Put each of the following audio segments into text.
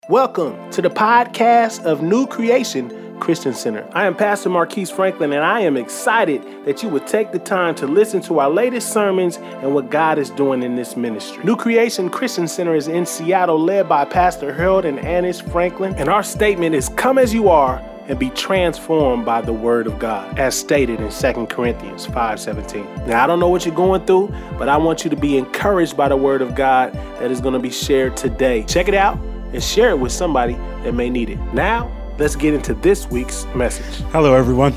Welcome to the podcast of New Creation Christian Center. I am Pastor Marquise Franklin, and I am excited that you would take the time to listen to our latest sermons and what God is doing in this ministry. New Creation Christian Center is in Seattle, led by Pastor Harold and Annis Franklin, and our statement is, "Come as you are and be transformed by the word of God," as stated in 2 Corinthians 5:17. Now, I don't know what you're going through, but I want you to be encouraged by the word of God that is going to be shared today. Check it out and share it with somebody that may need it. Now, let's get into this week's message. Hello, everyone.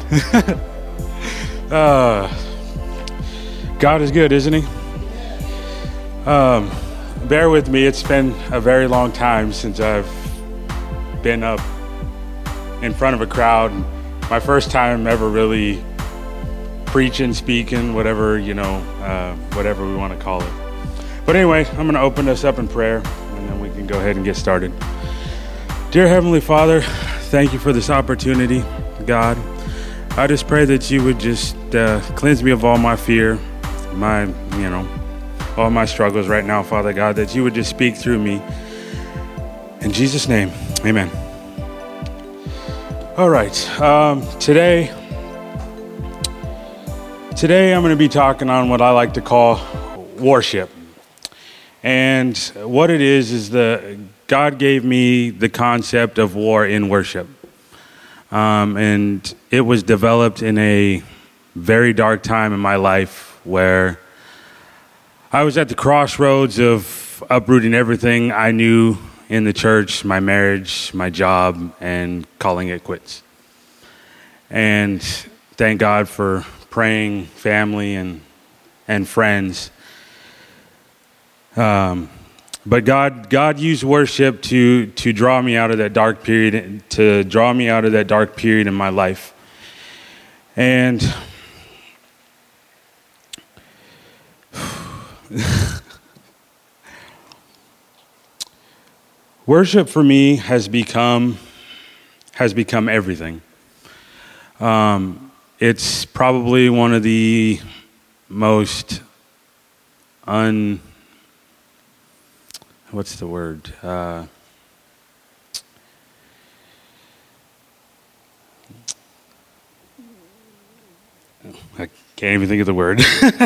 God is good, isn't he? Bear with me. It's been a very long time since I've been up in front of a crowd. My first time ever really preaching, speaking, whatever, whatever we want to call it. But anyway, I'm going to open us up in prayer, and then we can go ahead and get started. Dear Heavenly Father, thank you for this opportunity, God. I just pray that you would just cleanse me of all my fear, all my struggles right now, Father God, that you would just speak through me. In Jesus' name, amen. All right, today I'm going to be talking on what I like to call worship. And what it is God gave me the concept of war in worship. And it was developed in a very dark time in my life where I was at the crossroads of uprooting everything I knew in the church, my marriage, my job, and calling it quits. And thank God for praying family and friends. But God used worship to draw me out of that dark period, in my life. And worship for me has become everything. It's probably one of the most what's the word? I can't even think of the word.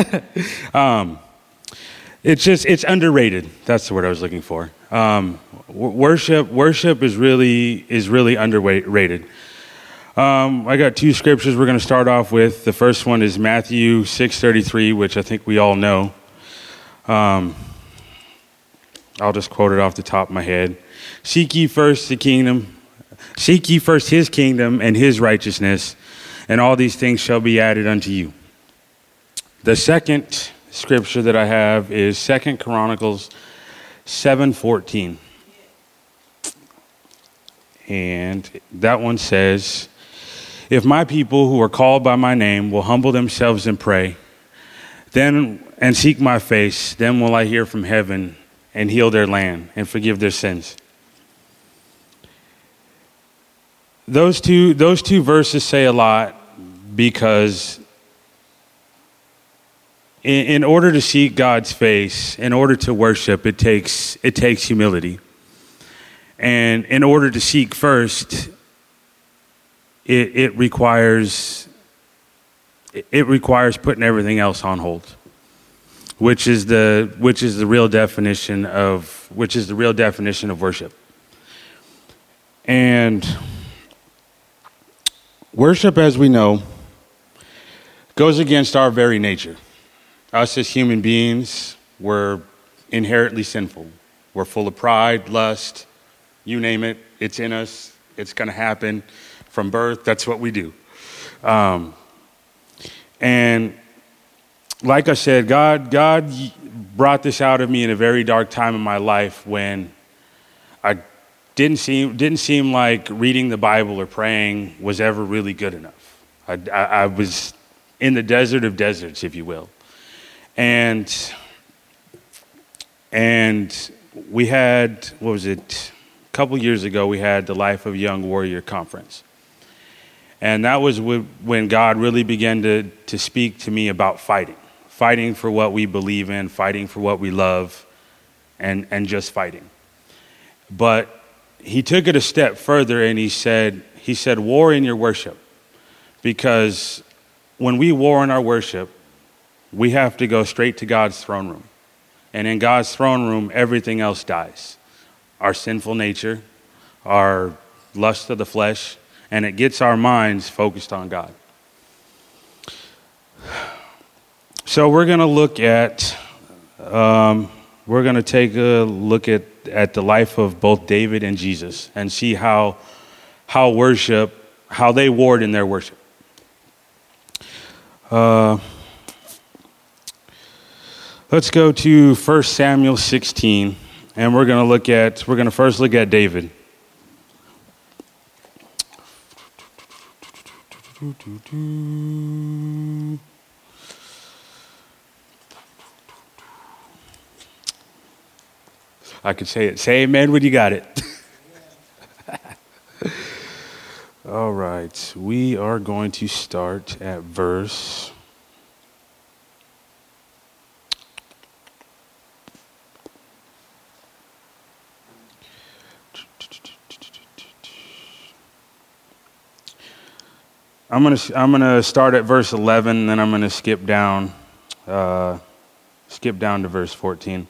It's underrated. That's the word I was looking for. Worship is really underrated. I got two scriptures we're going to start off with. The first one is Matthew 6:33, which I think we all know. I'll just quote it off the top of my head. Seek ye first his kingdom and his righteousness, and all these things shall be added unto you. The second scripture that I have is 2 Chronicles 7:14. And that one says, "If my people who are called by my name will humble themselves and pray, and seek my face, then will I hear from heaven and heal their land and forgive their sins." Those two verses say a lot because in order to seek God's face, in order to worship, it takes humility. And in order to seek first, it requires putting everything else on hold. Which is the real definition of worship. And worship, as we know, goes against our very nature. Us as human beings, we're inherently sinful. We're full of pride, lust, you name it. It's in us. It's going to happen from birth. That's what we do. And like I said, God brought this out of me in a very dark time in my life when I didn't seem like reading the Bible or praying was ever really good enough. I was in the desert of deserts, if you will. And we had, a couple years ago, we had the Life of a Young Warrior Conference. And that was when God really began to speak to me about fighting for what we believe in, fighting for what we love, and just fighting. But he took it a step further and he said, war in your worship. Because when we war in our worship, we have to go straight to God's throne room. And in God's throne room, everything else dies. Our sinful nature, our lust of the flesh, and it gets our minds focused on God. So we're going to look at, we're going to take a look at the life of both David and Jesus and see how they warred in their worship. Let's go to 1 Samuel 16, and we're going to first look at David. I could say it. Say amen when you got it. All right. We are going to start at verse... I'm gonna start at verse 11, and then I'm gonna skip down to verse 14.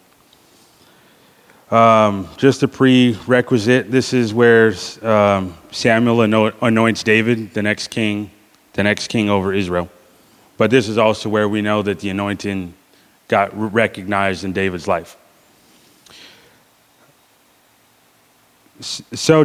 Just a prerequisite. This is where Samuel anoints David, the next king over Israel. But this is also where we know that the anointing got recognized in David's life. Samuel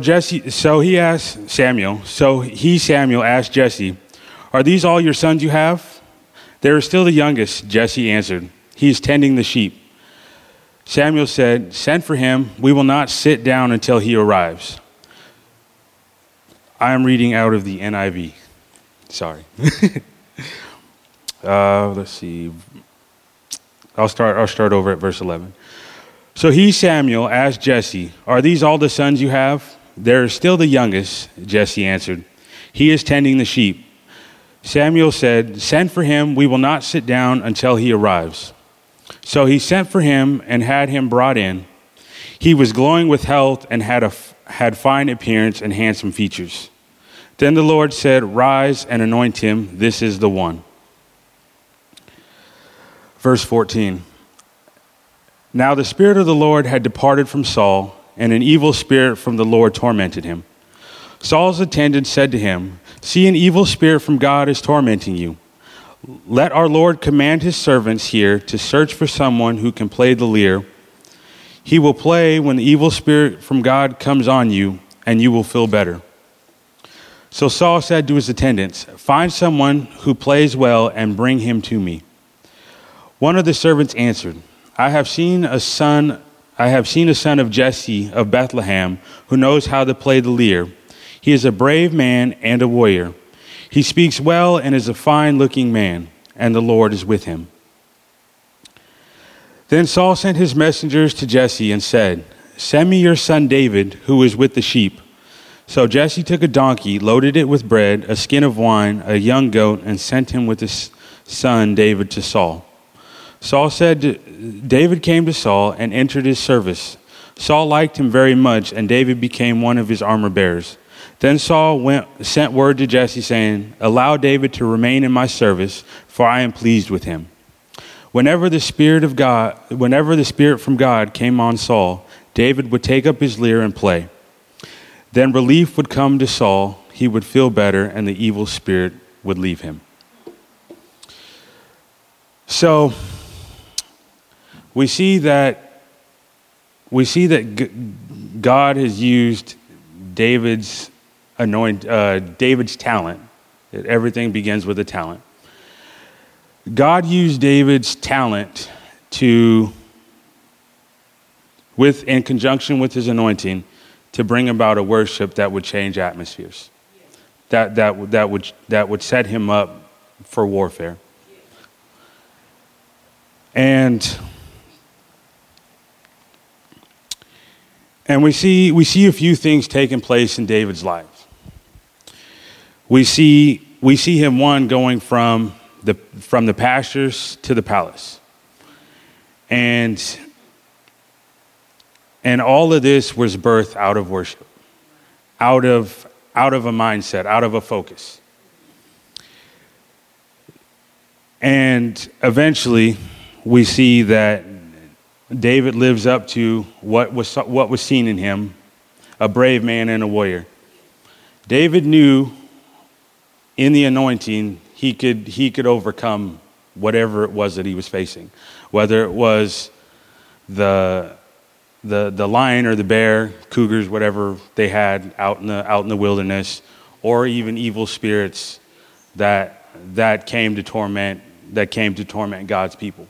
asked Jesse, "Are these all your sons you have?" "They are still the youngest," Jesse answered. "He is tending the sheep." Samuel said, "Send for him. We will not sit down until he arrives." I am reading out of the NIV. Sorry. Let's see. I'll start over at verse 11. So he, Samuel, asked Jesse, "Are these all the sons you have?" "They are still the youngest," Jesse answered. "He is tending the sheep." Samuel said, "Send for him. We will not sit down until he arrives." So he sent for him and had him brought in. He was glowing with health and had fine appearance and handsome features. Then the Lord said, "Rise and anoint him. This is the one." Verse 14. Now the Spirit of the Lord had departed from Saul, and an evil spirit from the Lord tormented him. Saul's attendant said to him, "See, an evil spirit from God is tormenting you. Let our Lord command his servants here to search for someone who can play the lyre. He will play when the evil spirit from God comes on you, and you will feel better." So Saul said to his attendants, "Find someone who plays well and bring him to me." One of the servants answered, I have seen a son of Jesse of Bethlehem who knows how to play the lyre. He is a brave man and a warrior. He speaks well and is a fine-looking man, and the Lord is with him." Then Saul sent his messengers to Jesse and said, "Send me your son David, who is with the sheep." So Jesse took a donkey, loaded it with bread, a skin of wine, a young goat, and sent him with his son David to Saul. David came to Saul and entered his service. Saul liked him very much, and David became one of his armor bearers. Then Saul sent word to Jesse, saying, "Allow David to remain in my service, for I am pleased with him." Whenever the Spirit from God came on Saul, David would take up his lyre and play. Then relief would come to Saul, he would feel better, and the evil spirit would leave him. So we see that God has used David's talent. Everything begins with a talent. God used David's talent in conjunction with his anointing, to bring about a worship that would change atmospheres, that would set him up for warfare. And we see a few things taking place in David's life. We see him, one, going from the pastures to the palace. And all of this was birthed out of worship. out of a mindset, out of a focus. And eventually, we see that David lives up to what was seen in him, a brave man and a warrior. David knew in the anointing he could overcome whatever it was that he was facing, whether it was the lion or the bear, cougars, whatever they had out in the wilderness, or even evil spirits that came to torment God's people.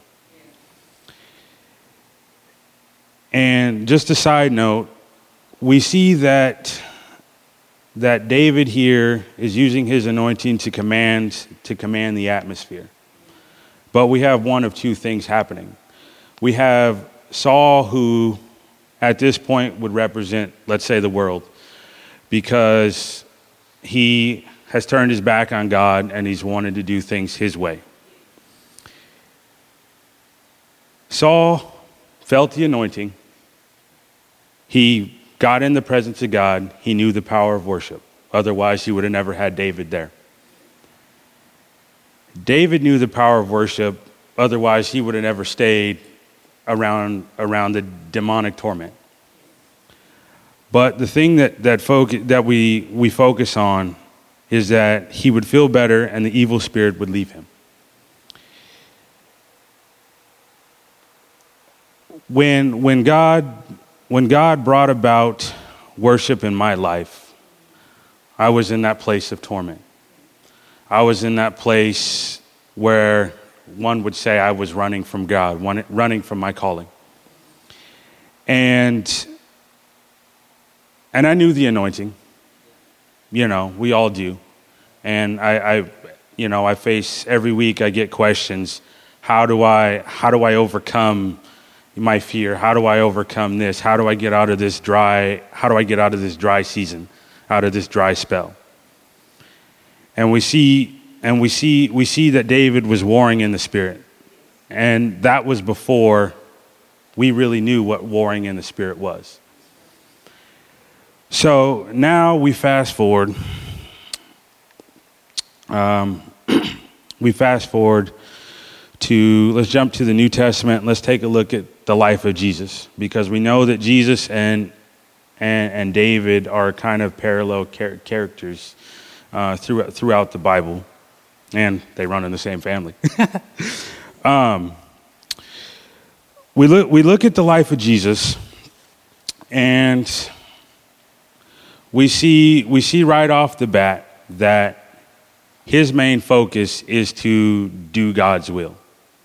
And just a side note, we see that David here is using his anointing to command the atmosphere. But we have one of two things happening. We have Saul, who at this point would represent, let's say, the world, because he has turned his back on God and he's wanted to do things his way. Saul felt the anointing. He got in the presence of God. He knew the power of worship. Otherwise, he would have never had David there. David knew the power of worship. Otherwise, he would have never stayed around the demonic torment. But the thing that we focus on is that he would feel better and the evil spirit would leave him. When God brought about worship in my life, I was in that place of torment. I was in that place where one would say I was running from God, running from my calling. And I knew the anointing. We all do. And I face every week, I get questions. How do I overcome my fear? How do I overcome this? How do I get out of this dry season, out of this dry spell? And we see that David was warring in the spirit. And that was before we really knew what warring in the spirit was. So now we fast forward. Let's jump to the New Testament. Let's take a look at the life of Jesus, because we know that Jesus and David are kind of parallel characters throughout the Bible, and they run in the same family. We look at the life of Jesus, and we see right off the bat that his main focus is to do God's will.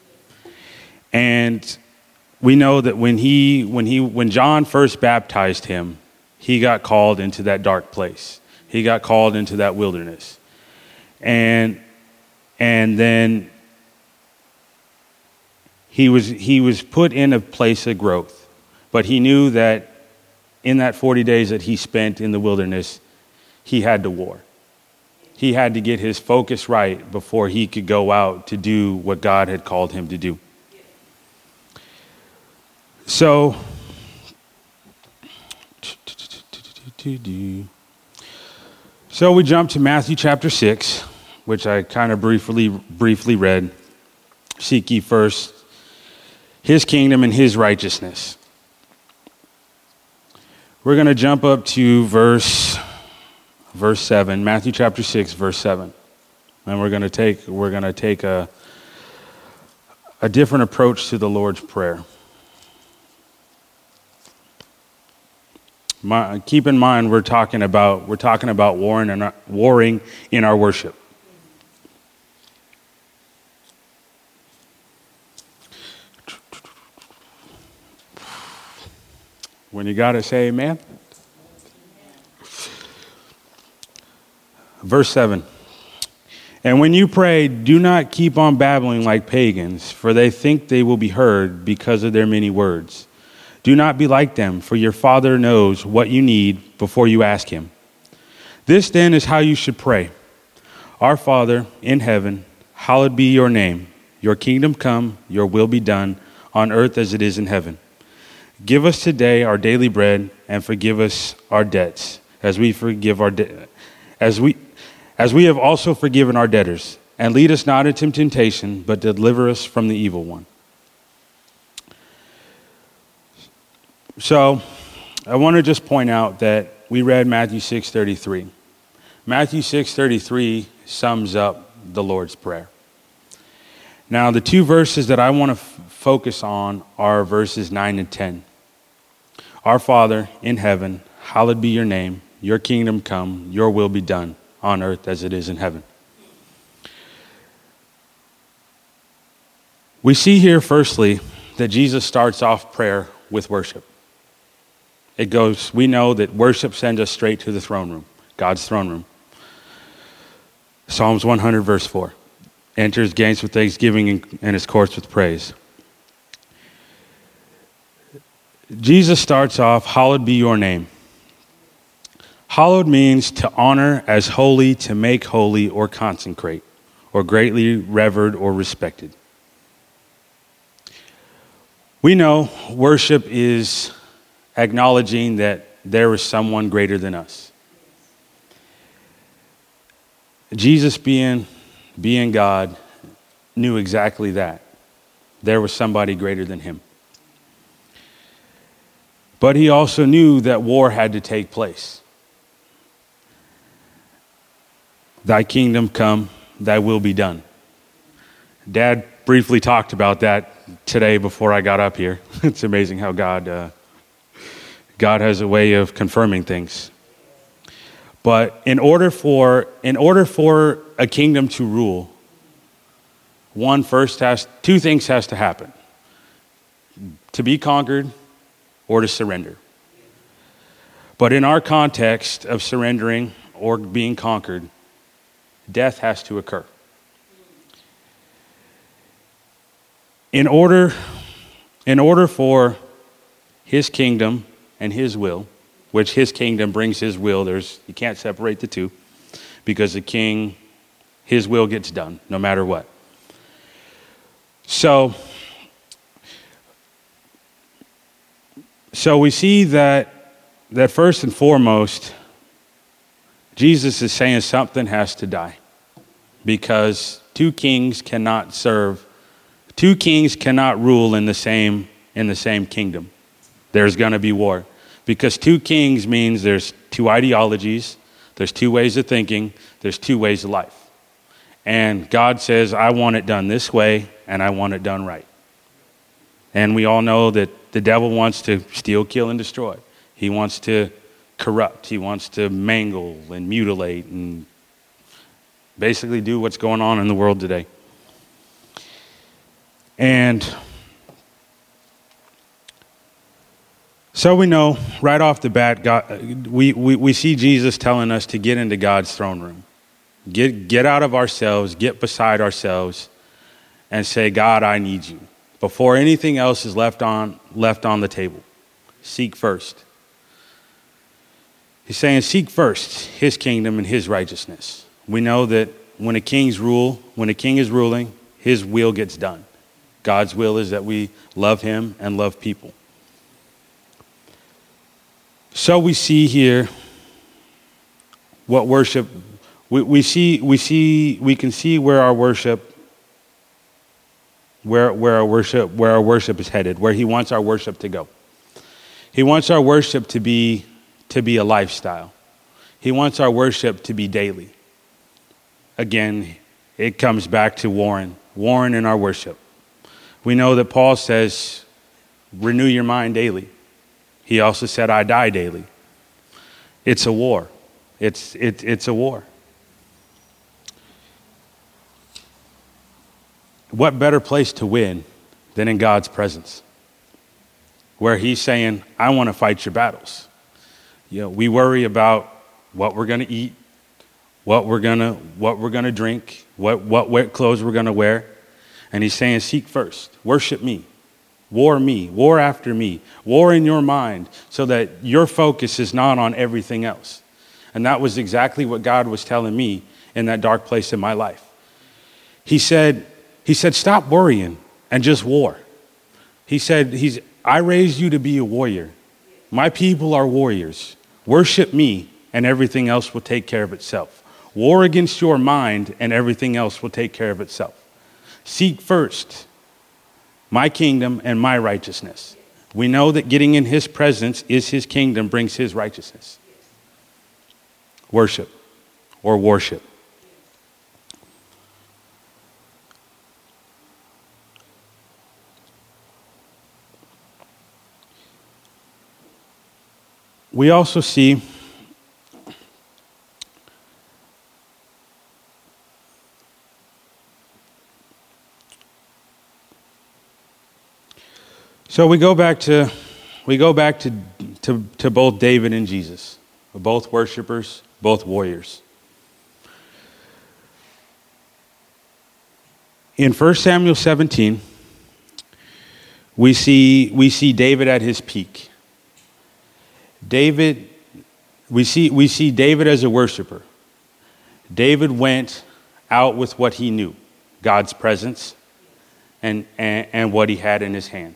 And we know that when John first baptized him, he got called into that dark place. He got called into that wilderness. And then he was put in a place of growth. But he knew that in that 40 days that he spent in the wilderness, he had to war. He had to get his focus right before he could go out to do what God had called him to do. So we jump to Matthew chapter 6, which I kind of briefly read. Seek ye first his kingdom and his righteousness. We're going to jump up to verse 7, Matthew chapter 6, verse 7. And we're going to take a different approach to the Lord's Prayer. Keep in mind, we're talking about warring in our worship. When you got it, say amen. Verse 7. And when you pray, do not keep on babbling like pagans, for they think they will be heard because of their many words. Do not be like them, for your Father knows what you need before you ask him. This then is how you should pray. Our Father in heaven, hallowed be your name. Your kingdom come, your will be done, on earth as it is in heaven. Give us today our daily bread, and forgive us our debts, as we have also forgiven our debtors, and lead us not into temptation, but deliver us from the evil one. So, I want to just point out that we read Matthew 6:33. Matthew 6:33 sums up the Lord's Prayer. Now, the two verses that I want to focus on are verses 9 and 10. Our Father in heaven, hallowed be your name. Your kingdom come, your will be done on earth as it is in heaven. We see here, firstly, that Jesus starts off prayer with worship. It goes, we know that worship sends us straight to the throne room, God's throne room. Psalms 100, verse 4. Enter his gates with thanksgiving and his courts with praise. Jesus starts off, hallowed be your name. Hallowed means to honor as holy, to make holy, or consecrate, or greatly revered or respected. We know worship is acknowledging that there is someone greater than us. Jesus being God knew exactly that. There was somebody greater than him. But he also knew that war had to take place. Thy kingdom come, thy will be done. Dad briefly talked about that today before I got up here. It's amazing how God has a way of confirming things. But in order for a kingdom to rule, two things has to happen: to be conquered or to surrender. But in our context of surrendering or being conquered, death has to occur. In order for his kingdom and his will, which his kingdom brings his will, you can't separate the two, because the king, his will gets done no matter what. So we see that first and foremost, Jesus is saying something has to die, because two kings cannot rule in the same kingdom. There's going to be war, because two kings means there's two ideologies, there's two ways of thinking, there's two ways of life. And God says, I want it done this way, and I want it done right. And we all know that the devil wants to steal, kill, and destroy. He wants to corrupt. He wants to mangle and mutilate and basically do what's going on in the world today. And so we know right off the bat, we see Jesus telling us to get into God's throne room. Get out of ourselves, get beside ourselves, and say, God, I need you. Before anything else is left on the table, seek first. He's saying, seek first his kingdom and his righteousness. We know that when a king is ruling, his will gets done. God's will is that we love him and love people. So we see here what worship, we can see where our worship is headed, where he wants our worship to go. He wants our worship to be a lifestyle. He wants our worship to be daily. Again, it comes back to warring in our worship. We know that Paul says, renew your mind daily. He also said, I die daily. It's a war. It's a war. What better place to win than in God's presence, where he's saying, I want to fight your battles. We worry about what we're going to eat, what we're going to drink, what clothes we're going to wear. And he's saying, seek first, worship me, war after me, war in your mind, so that your focus is not on everything else. And that was exactly what God was telling me in that dark place in my life. He said, stop worrying and just war. He said, I raised you to be a warrior. My people are warriors. Worship me and everything else will take care of itself. War against your mind, and everything else will take care of itself. Seek first my kingdom and my righteousness. We know that getting in his presence is his kingdom, brings his righteousness. Worship or worship. We also see so we go back to both David and Jesus. We're both worshipers, both warriors. In 1 Samuel 17, we see David at his peak. We see David as a worshiper. David went out with what he knew, God's presence and what he had in his hand.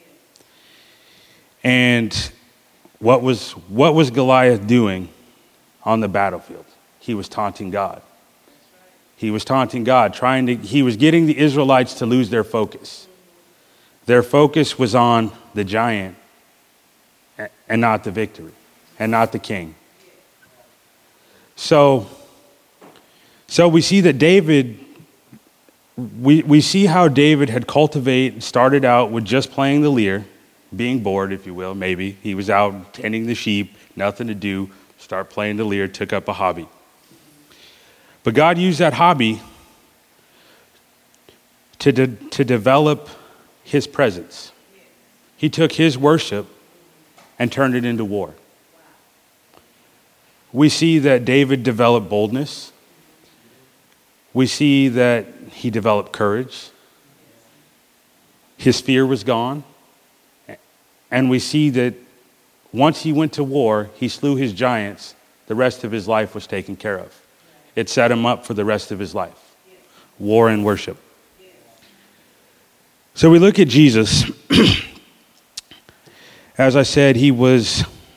And what was Goliath doing on the battlefield? He was taunting God. He was taunting God, he was getting the Israelites to lose their focus. Their focus was on the giant and not the victory, and not the king. So we see that David, we see how David had started out with just playing the lyre, being bored, if you will, maybe. He was out tending the sheep, nothing to do, start playing the lyre, took up a hobby. But God used that hobby to develop his presence. He took his worship and turned it into war. We see that David developed boldness. We see that he developed courage. His fear was gone. And we see that once he went to war, he slew his giants. The rest of his life was taken care of. It set him up for the rest of his life. War and worship. So we look at Jesus. As I said, he went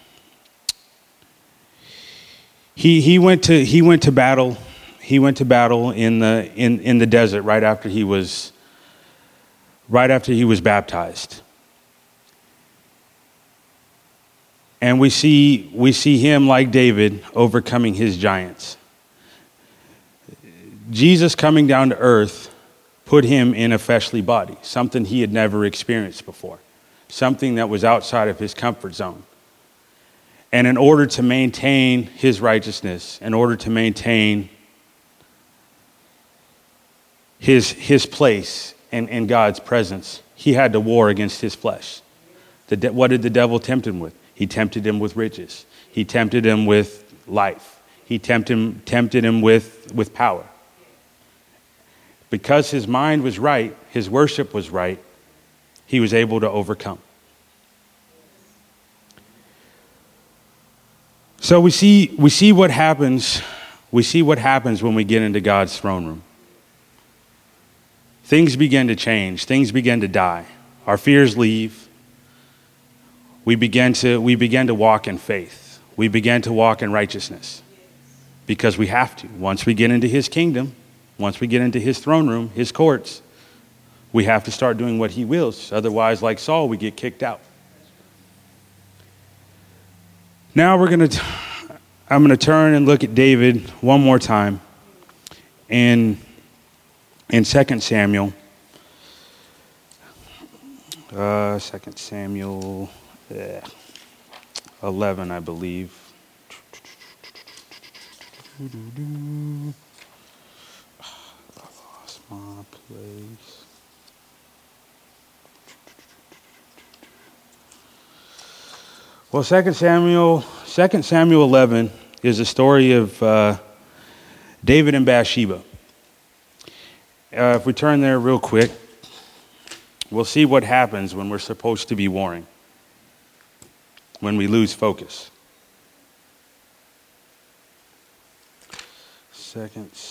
to battle. He went to battle in the desert right after he was baptized. And we see him, like David, overcoming his giants. Jesus coming down to earth put him in a fleshly body, something he had never experienced before. Something that was outside of his comfort zone. And in order to maintain his righteousness, in order to maintain his place in God's presence, he had to war against his flesh. What did the devil tempt him with? He tempted him with riches. He tempted him with life. He tempted him with power. Because his mind was right, his worship was right, he was able to overcome. So we see what happens. We see what happens when we get into God's throne room. Things begin to change. Things begin to die. Our fears leave. We begin to walk in faith. We begin to walk in righteousness. Because we have to. Once we get into his kingdom, once we get into his throne room, his courts, we have to start doing what he wills. Otherwise, like Saul, we get kicked out. Now I'm going to turn and look at David one more time in 2 Samuel. 2 Samuel 11, I believe. I lost my place. Well, 2 Samuel 11 is the story of David and Bathsheba. If we turn there real quick, we'll see what happens when we're supposed to be warring, when we lose focus. 2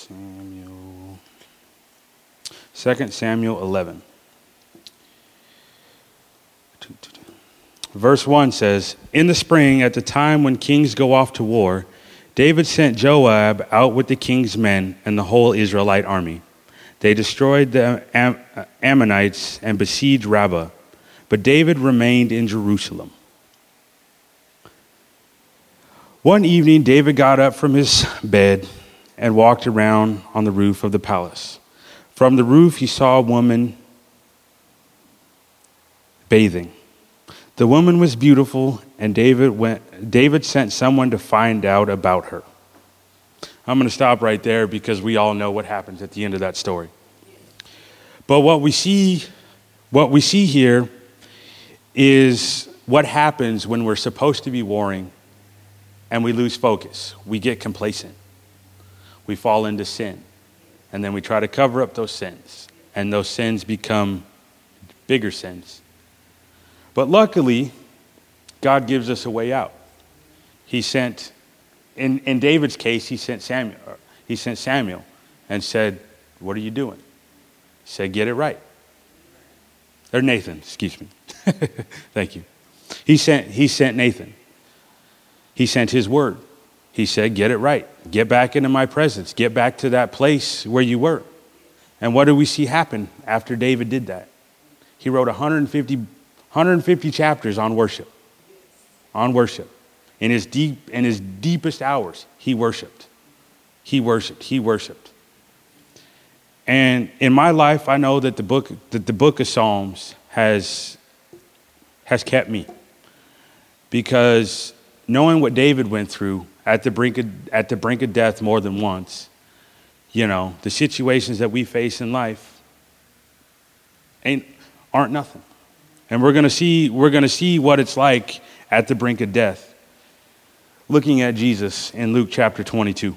Samuel 11. Verse 1 says, "In the spring, at the time when kings go off to war, David sent Joab out with the king's men and the whole Israelite army. They destroyed the Ammonites and besieged Rabbah, but David remained in Jerusalem. One evening, David got up from his bed and walked around on the roof of the palace. From the roof, he saw a woman bathing. The woman was beautiful, and David sent someone to find out about her. I'm going to stop right there because we all know what happens at the end of that story. But what we see here is what happens when we're supposed to be warring and we lose focus. We get complacent. We fall into sin. And then we try to cover up those sins. And those sins become bigger sins. But luckily, God gives us a way out. He sent, in David's case, he sent Samuel. He sent Samuel and said, "What are you doing?" He said, "Get it right." Or Nathan, excuse me. Thank you. He sent Nathan. He sent his word. He said, "Get it right. Get back into my presence. Get back to that place where you were." And what do we see happen after David did that? He wrote 150 chapters on worship. On worship. In his deepest hours, he worshiped. He worshiped. And in my life, I know that the book of Psalms has kept me. Because knowing what David went through at the brink of death more than once, the situations that we face in life aren't nothing. And we're going to see what it's like at the brink of death. Looking at Jesus in Luke chapter 22.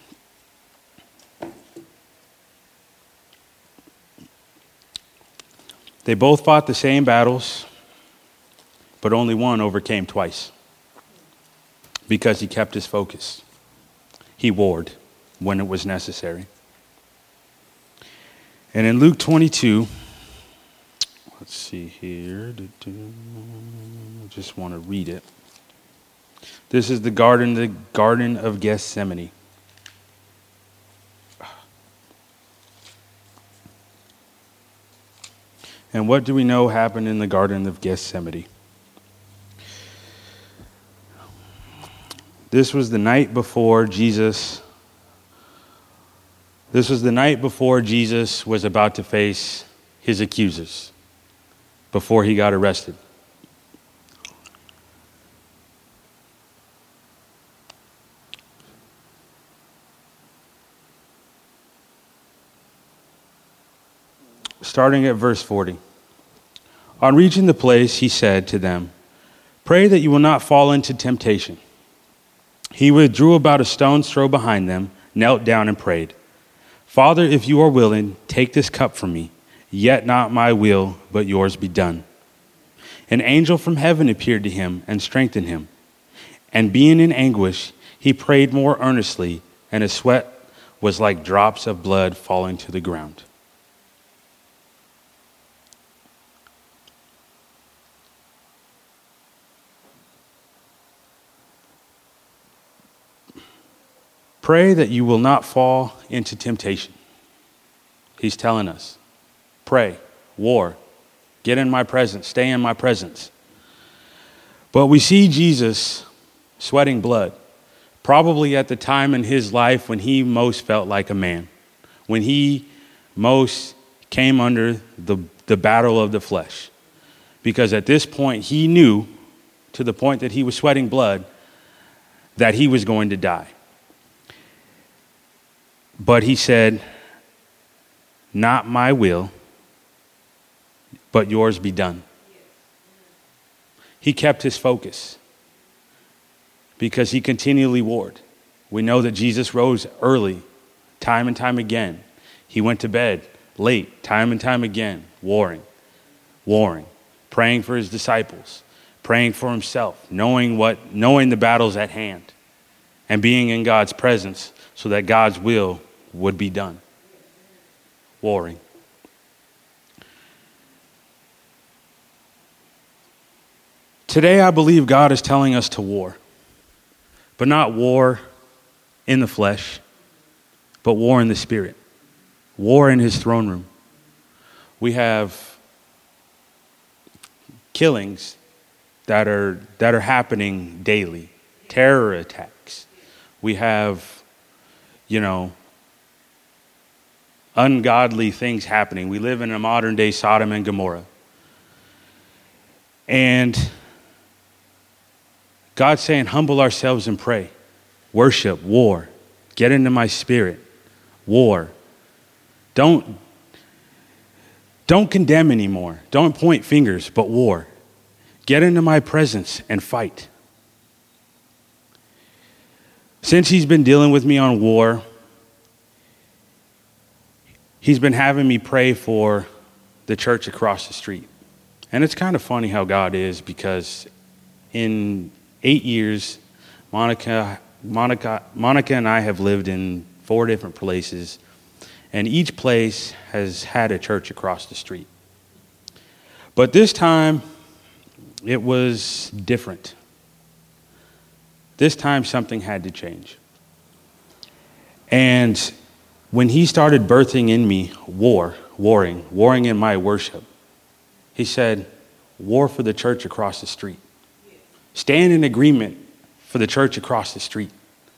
They both fought the same battles, but only one overcame twice because he kept his focus. He warred when it was necessary. And in Luke 22, let's see here. I just want to read it. This is the Garden of Gethsemane. And what do we know happened in the Garden of Gethsemane? This was the night before Jesus was about to face his accusers, before he got arrested. Starting at verse 40. On reaching the place, he said to them, "Pray that you will not fall into temptation." He withdrew about a stone's throw behind them, knelt down and prayed, "Father, if you are willing, take this cup from me, yet not my will, but yours be done." An angel from heaven appeared to him and strengthened him. And being in anguish, he prayed more earnestly, and his sweat was like drops of blood falling to the ground. Pray that you will not fall into temptation. He's telling us, pray, war, get in my presence, stay in my presence. But we see Jesus sweating blood, probably at the time in his life when he most felt like a man, when he most came under the battle of the flesh. Because at this point, he knew, to the point that he was sweating blood, that he was going to die. But he said, "Not my will, but yours be done." He kept his focus because he continually warred. We know that Jesus rose early, time and time again. He went to bed late, time and time again, warring, praying for his disciples, praying for himself, knowing the battles at hand, and being in God's presence so that God's will would be done. Warring. Today, I believe God is telling us to war, but not war in the flesh, but war in the spirit, war in his throne room. We have killings that are happening daily, terror attacks. We have, ungodly things happening. We live in a modern day Sodom and Gomorrah. And God's saying, humble ourselves and pray. Worship, war. Get into my spirit. War. Don't condemn anymore. Don't point fingers, but war. Get into my presence and fight. Since he's been dealing with me on war, he's been having me pray for the church across the street. And it's kind of funny how God is, because in 8 years, Monica and I have lived in 4 different places, and each place has had a church across the street. But this time, it was different. This time, something had to change. And when he started birthing in me warring in my worship, he said, war for the church across the street. Stand in agreement for the church across the street.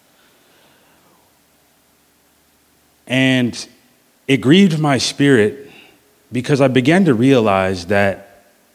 And it grieved my spirit, because I began to realize that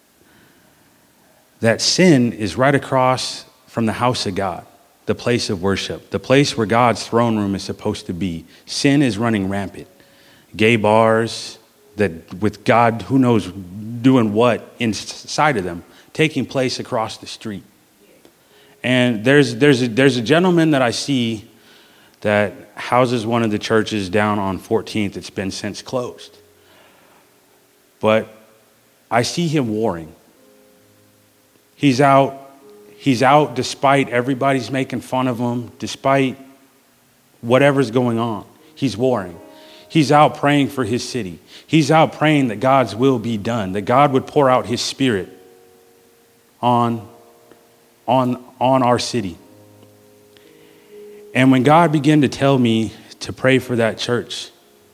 sin is right across from the house of God, the place of worship, the place where God's throne room is supposed to be. Sin is running rampant. Gay bars that with God, who knows, doing what inside of them, taking place across the street. And there's a gentleman that I see that houses one of the churches down on 14th. It's been since closed. But I see him warring. He's out despite everybody's making fun of him, despite whatever's going on. He's warring. He's out praying for his city. He's out praying that God's will be done, that God would pour out his spirit on our city. And when God began to tell me to pray for that church,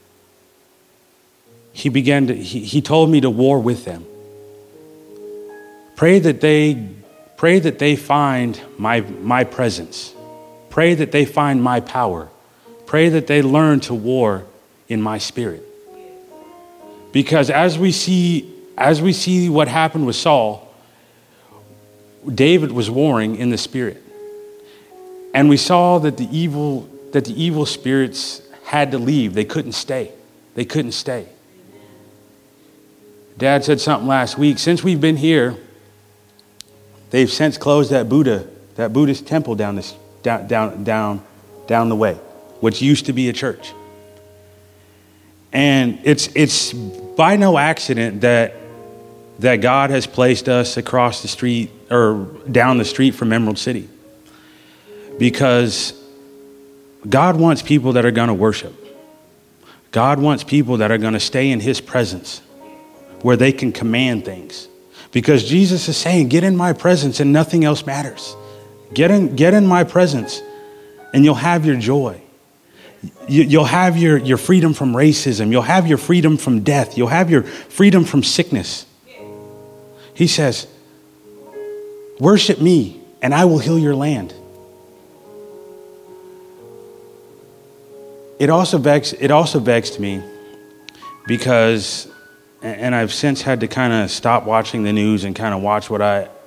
he told me to war with them. Pray that they find my presence. Pray that they find my power. Pray that they learn to war in my spirit. Because as we see what happened with Saul, David was warring in the spirit. And we saw that the evil spirits had to leave. They couldn't stay. Dad said something last week. Since we've been here, they've since closed that Buddhist temple down the way, which used to be a church. And it's by no accident that God has placed us across the street or down the street from Emerald City. Because God wants people that are going to worship. God wants people that are going to stay in his presence, where they can command things. Because Jesus is saying, get in my presence and nothing else matters. Get in my presence and you'll have your joy. You'll have your freedom from racism. You'll have your freedom from death. You'll have your freedom from sickness. He says, worship me and I will heal your land. It also vexed me because, and I've since had to kind of stop watching the news and kind of watch what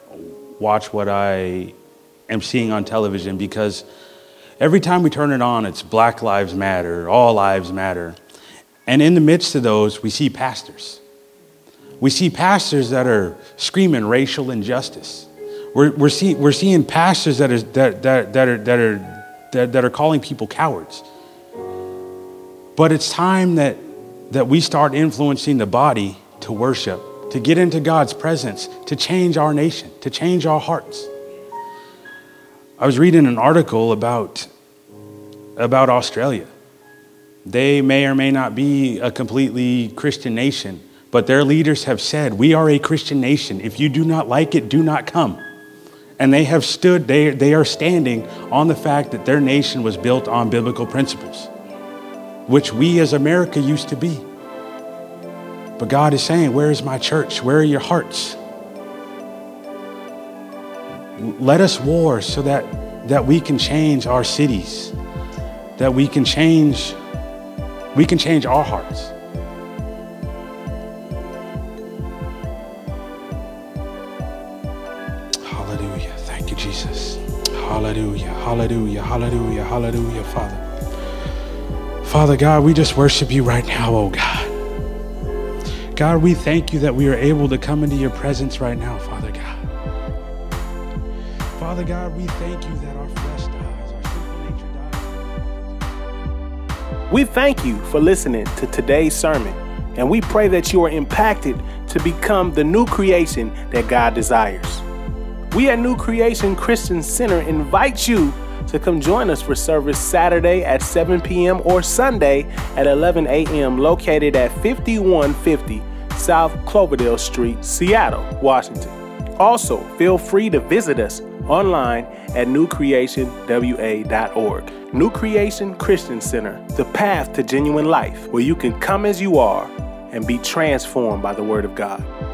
I am seeing on television, because every time we turn it on, it's Black Lives Matter, all lives matter. And in the midst of those, we see pastors. We see pastors that are screaming racial injustice. We're seeing pastors that are calling people cowards. But it's time that we start influencing the body to worship, to get into God's presence, to change our nation, to change our hearts. I was reading an article about Australia. They may or may not be a completely Christian nation, but their leaders have said, we are a Christian nation. If you do not like it, do not come. And they have stood, they are standing on the fact that their nation was built on biblical principles, which we as America used to be. But God is saying, where is my church? Where are your hearts? Let us war so that we can change our cities, that we can change our hearts. Hallelujah. Thank you, Jesus. Hallelujah. Hallelujah. Hallelujah. Hallelujah, Father. Father God, we just worship you right now, oh God. God, we thank you that we are able to come into your presence right now, Father God. Father God, we thank you that our flesh dies, our sinful nature dies. We thank you for listening to today's sermon, and we pray that you are impacted to become the new creation that God desires. We at New Creation Christian Center invite you to come join us for service Saturday at 7 p.m. or Sunday at 11 a.m. located at 5150 South Cloverdale Street, Seattle, Washington. Also, feel free to visit us online at newcreationwa.org. New Creation Christian Center, the path to genuine life, where you can come as you are and be transformed by the Word of God.